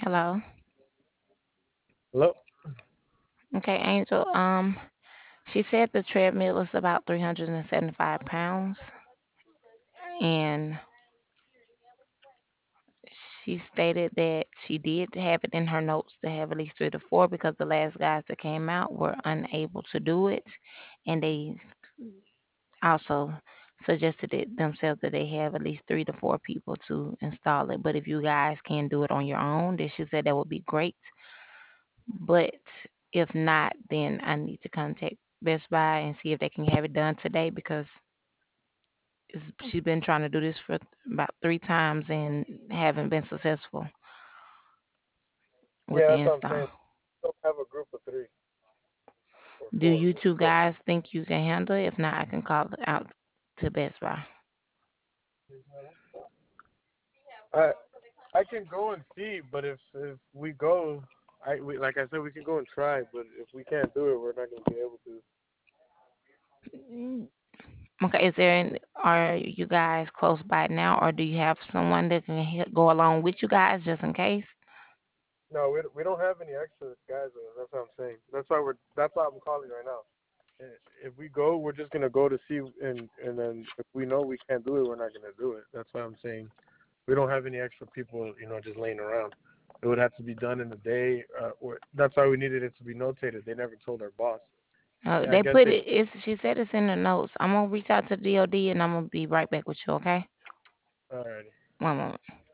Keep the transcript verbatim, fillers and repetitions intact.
Hello. Hello? Okay, Angel. Um, she said the treadmill was about three hundred seventy-five pounds, and she stated that she did have it in her notes to have at least three to four because the last guys that came out were unable to do it, and they also suggested it themselves that they have at least three to four people to install it. But if you guys can do it on your own, then she said that would be great. But if not, then I need to contact Best Buy and see if they can have it done today because it's, she's been trying to do this for about three times and haven't been successful with Yeah, the that's what I'm saying. install. Don't have a group of three or Do four. you Just two go. guys think you can handle it? If not, I can call it out to Best Buy. I I can go and see, but if if we go, I we, like I said, we can go and try. But if we can't do it, we're not gonna be able to. Mm, okay, is there any, are you guys close by now, or do you have someone that can he- go along with you guys just in case? No, we we don't have any extra guys. Though. That's what I'm saying. That's why we're. That's why I'm calling right now. I- If we go, we're just gonna go to see, and and then if we know we can't do it, we're not gonna do it. That's why I'm saying we don't have any extra people, you know, just laying around. It would have to be done in a day. Uh, or, that's why we needed it to be notated. They never told our boss. Uh, I they guess put they. it. It's she said it's in the notes. I'm gonna reach out to the D O D and I'm gonna be right back with you. Okay, Alrighty. one moment.